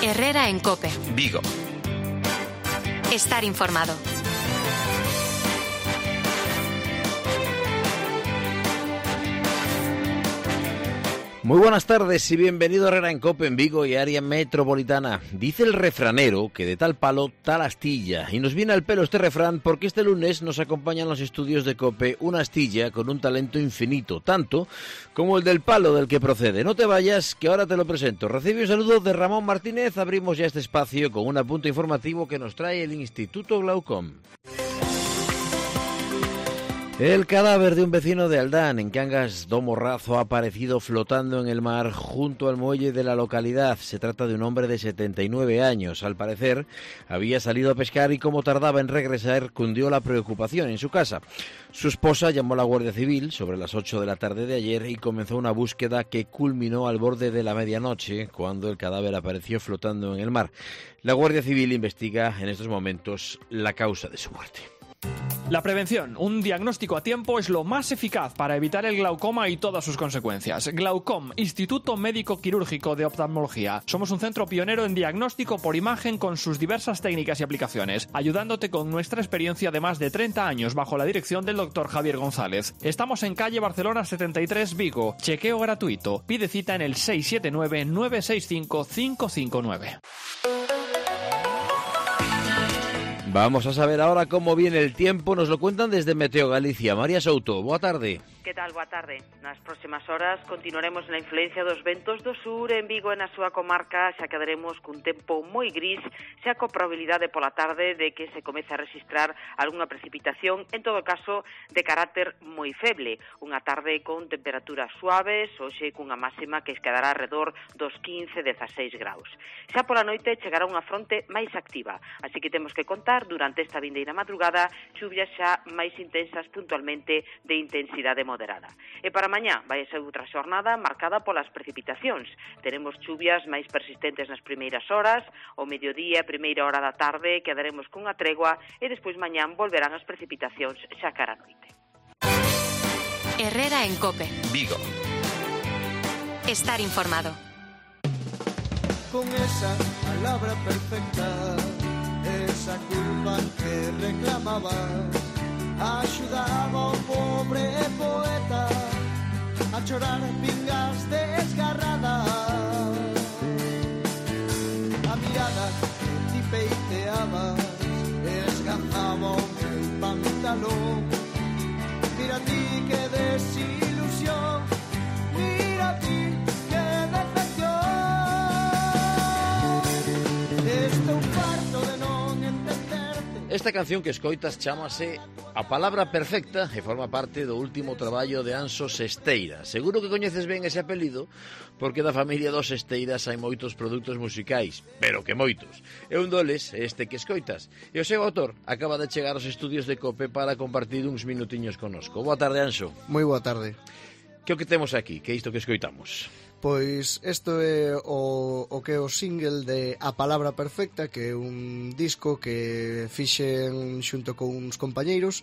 Herrera en COPE. Vigo. Estar informado. Muy buenas tardes y bienvenido a Herrera en COPE en Vigo y área metropolitana. Dice el refranero que de tal palo, tal astilla. Y nos viene al pelo este refrán porque este lunes nos acompaña en los estudios de COPE una astilla con un talento infinito, tanto como el del palo del que procede. No te vayas, que ahora te lo presento. Recibe un saludo de Ramón Martínez. Abrimos ya este espacio con un apunte informativo que nos trae el Instituto Glaucom. El cadáver de un vecino de Aldán, en Cangas do Morrazo, ha aparecido flotando en el mar junto al muelle de la localidad. Se trata de un hombre de 79 años. Al parecer, había salido a pescar y como tardaba en regresar, cundió la preocupación en su casa. Su esposa llamó a la Guardia Civil sobre las 8 de la tarde de ayer y comenzó una búsqueda que culminó al borde de la medianoche, cuando el cadáver apareció flotando en el mar. La Guardia Civil investiga en estos momentos la causa de su muerte. La prevención, un diagnóstico a tiempo, es lo más eficaz para evitar el glaucoma y todas sus consecuencias. Glaucom, Instituto Médico Quirúrgico de Oftalmología. Somos un centro pionero en diagnóstico por imagen con sus diversas técnicas y aplicaciones, ayudándote con nuestra experiencia de más de 30 años bajo la dirección del Dr. Javier González. Estamos en calle Barcelona 73, Vigo. Chequeo gratuito. Pide cita en el 679-965-559. Vamos a saber ahora cómo viene el tiempo. Nos lo cuentan desde Meteo Galicia. María Souto, boa tarde. Que tal? Boa tarde. Nas próximas horas continuaremos na influencia dos ventos do sur en Vigo e na súa comarca, xa quedaremos cun tempo moi gris, xa co probabilidade pola tarde de que se comece a registrar algunha precipitación, en todo caso de carácter moi feble. Unha tarde con temperaturas suaves, hoxe cunha máxima que quedará alrededor dos 15-16 graus. Xa pola noite chegará unha fronte máis activa, así que temos que contar durante esta vindeira madrugada chuvias xa máis intensas puntualmente de intensidade moderada. E para mañá vai ser outra xornada marcada polas precipitacións. Teremos chuvias máis persistentes nas primeiras horas, o mediodía, primeira hora da tarde, quedaremos cunha tregua e despois mañán volverán as precipitacións xa cara a noite. Herrera en COPE. Vigo. Estar informado. Con esa palabra perfecta, esa culpa que reclamaba, axudaba ao pobre poeta a chorar pingas desgarradas. A mirada que ti peiteabas esgazaba o meu pantalón. Mira ti que desilusión, mira ti que decepción. Estou farto de non entenderte. Esta canción que escoitas chámase A Palabra Perfecta e forma parte do último traballo de Anxo Sesteira. Seguro que coñeces ben ese apelido porque da familia dos Sesteiras hai moitos produtos musicais, pero que moitos. E un doles é este que escoitas. E o seu autor acaba de chegar aos estudios de COPE para compartir uns minutiños connosco. Boa tarde, Anxo. Moi boa tarde. Que o que temos aquí? Que é isto que escoitamos? Pois isto é o que é o single de A Palabra Perfecta, que é un disco que fixen xunto con uns compañeiros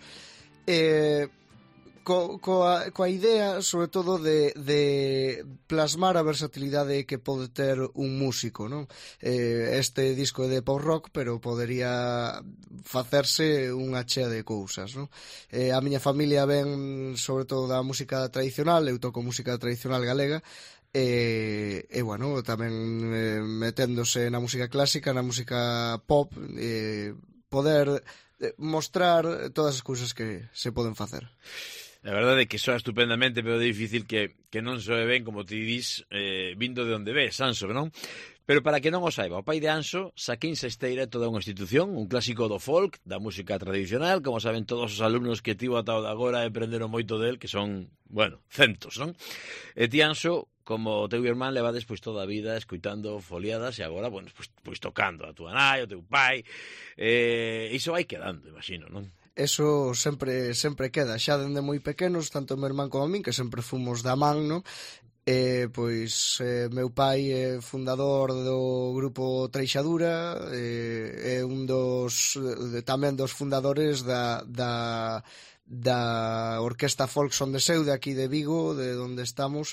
coa idea sobre todo de plasmar a versatilidade que pode ter un músico, non? Este disco é de pop rock, pero podería facerse unha chea de cousas, non? A miña familia ven sobre todo da música tradicional, eu toco música tradicional galega, e bueno, tamén meténdose na música clásica, na música pop, poder mostrar todas as cousas que se poden facer. A verdade é que soa estupendamente, pero é difícil que non soe ben, como ti dis, vindo de onde ves, Anxo, non? Pero para que non o saiba, o pai de Anxo, Xaquín Sesteira, é toda unha institución, un clásico do folk, da música tradicional, como saben todos os alumnos que tivo ata o de agora e aprenderon moito del, que son, bueno, centos, non? E ti, Anxo, como o teu irmán, levades pois toda a vida escoitando foliadas e agora, bueno, pois tocando a tua nai, o teu pai, iso vai quedando, imagino, non? Eso sempre queda, xa dende moi pequenos, tanto o meu irmán como a min, que sempre fomos da man, non? Pois meu pai é fundador do grupo Treixadura, é un dos tamén dos fundadores da Orquesta Folk Son de Seu de aquí de Vigo, de onde estamos,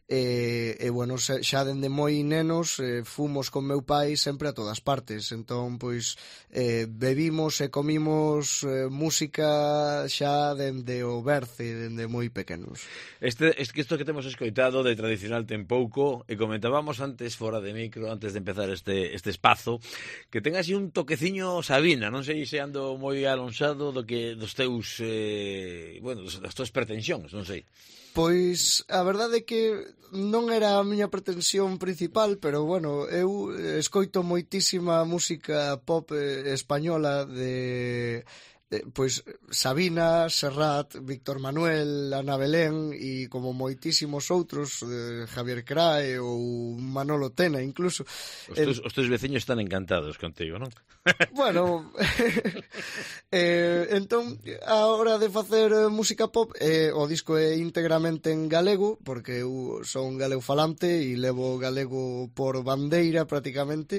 e bueno, xa dende moi nenos fomos con meu pai sempre a todas partes, entón pois bebimos e comimos música xa dende o berce, dende moi pequenos. Isto que temos escoitado de tradicional ten pouco, e comentábamos antes fora de micro, antes de empezar este espazo, que ten así un toqueciño Sabina, non sei se ando moi alonsado dos teus das tuas pretensións, non sei. Pois a verdade é que non era a miña pretensión principal, pero bueno, eu escoito moitísima música pop española de pois Sabina, Serrat, Víctor Manuel, Ana Belén e como moitísimos outros, Javier Crae ou Manolo Tena incluso. Os teus veciños están encantados contigo, non? Bueno, entón a hora de facer música pop o disco é íntegramente en galego, porque eu son galego falante e levo galego por bandeira prácticamente,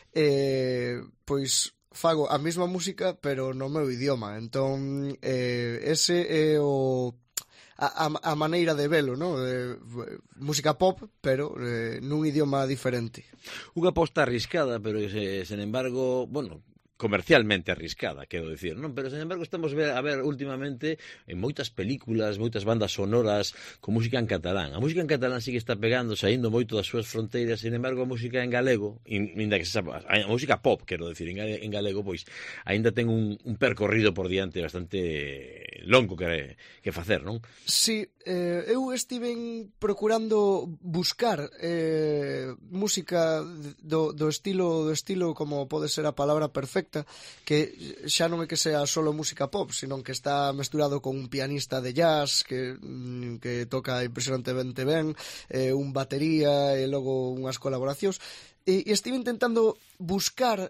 pois fago a mesma música pero no meu idioma, entón ese é a maneira de velo, ¿no? Música pop, pero nun idioma diferente. Unha aposta arriscada, pero sen embargo, bueno, comercialmente arriscada, quero dicir, non? Pero, sen embargo, estamos a ver últimamente en moitas películas, moitas bandas sonoras con música en catalán. A música en catalán sí que está pegando, saindo moito das súas fronteiras, sen embargo, a música en galego, ainda que a música pop, quero dicir, en galego, pois, ainda ten un percorrido por diante bastante longo que facer, non? Sí, eu estiven procurando buscar música do estilo como pode ser a palabra perfecta, que xa non é que sea solo música pop, sino que está mesturado con un pianista de jazz que toca impresionantemente ben, un batería e logo unhas colaboracións, e estive intentando buscar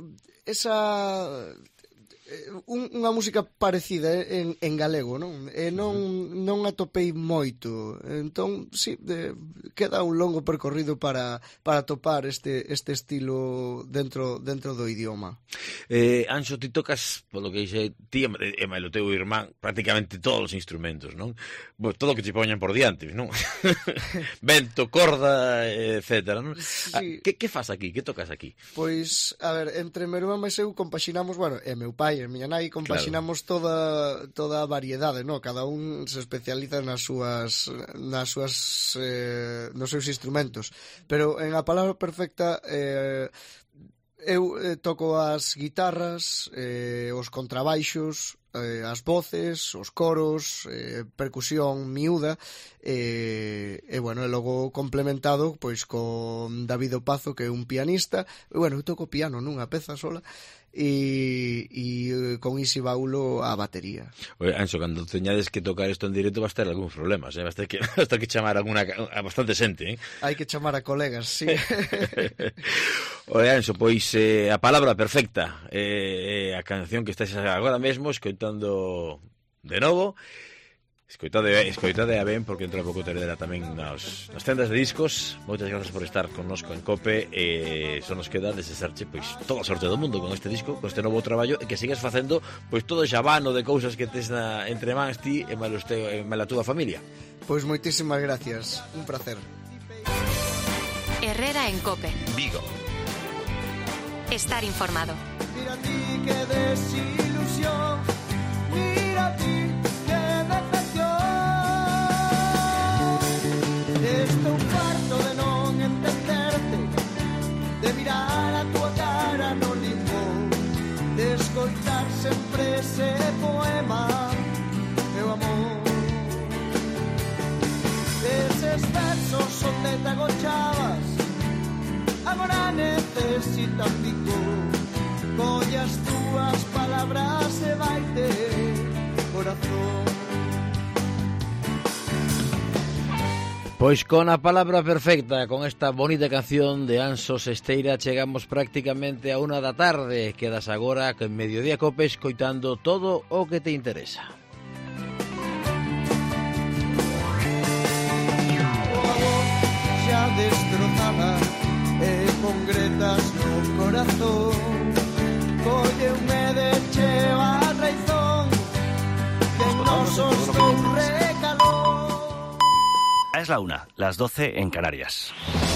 unha música parecida en galego, non? E non atopei moito. Entón, sí, queda un longo percorrido para atopar este estilo dentro do idioma. Anxo, ti tocas, polo que dixe, ti e o teu irmán, prácticamente todos os instrumentos, non? Todo o que te poñan por diante, non? Vento, corda, etcétera, non? Sí. Que fas aquí? Que tocas aquí? Pois, a ver, entre meu irmán e eu compaxinamos, bueno, e meu pai e miña nai compaxinamos toda a variedade, no? Cada un se especializa nos seus instrumentos, pero en a palabra perfecta eu toco as guitarras, os contrabaixos, as voces, os coros, percusión miúda, e bueno, e logo complementado pois con David Opazo, que é un pianista, e bueno, eu toco piano nunha peza sola, e con Isi Baulo a batería. Oye, Anxo, cando teñades que tocar isto en directo vas ter algúns problemas, vas ter que chamar a bastante xente, Hai que chamar a colegas, sí. Oye, Anxo, pois a palabra perfecta, a canción que estás agora mesmo escoitando de novo. Escoitade a ben, porque entra pouco terdeira tamén nas tendas de discos. Moitas grazas por estar connosco en COPE, e só nos queda desexarche pois toda a sorte do mundo con este disco, con este novo traballo, e que sigas facendo pois todo o xabano de cousas que tes entre mans ti e a túa familia. Pois moitísimas gracias, un placer. Herrera en COPE. Vigo. Estar informado. Mira a ti, qué desilusión. Mira a ti, qué decepción. Estou farto de non entenderte, de mirar a tua cara no limbo, de escoitar sempre ese poema, meu amor. Eses versos onde te agochabas, agora necesitan pico. Colle as túas palabras e vaite, corazón. Pois con a palabra perfecta, con esta bonita canción de Anxo Sesteira, chegamos prácticamente a 1 da tarde. Quedas agora con Mediodía Cope escoitando todo o que te interesa. O amor xa destrozada e con gretas no corazón, colle un me de cheo a traizón que en nosos dous recaló. Es la 1, las 12 en Canarias.